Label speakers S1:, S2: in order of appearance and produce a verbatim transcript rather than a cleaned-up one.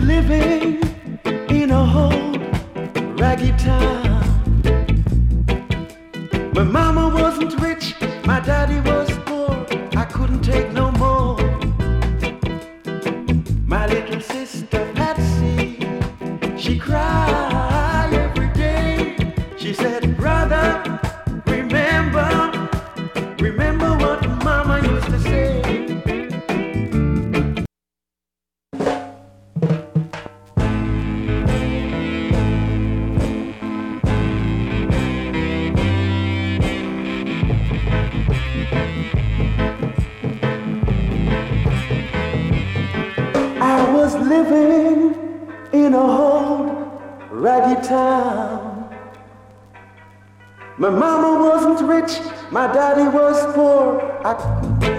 S1: living in a old raggy town. My mama wasn't rich, my daddy was poor. I couldn't take no more. My little sister Patsy, she cried every day. She said, brother, remember, remember what mama used to say. I was living in a old raggy town. My mama wasn't rich, my daddy was poor. I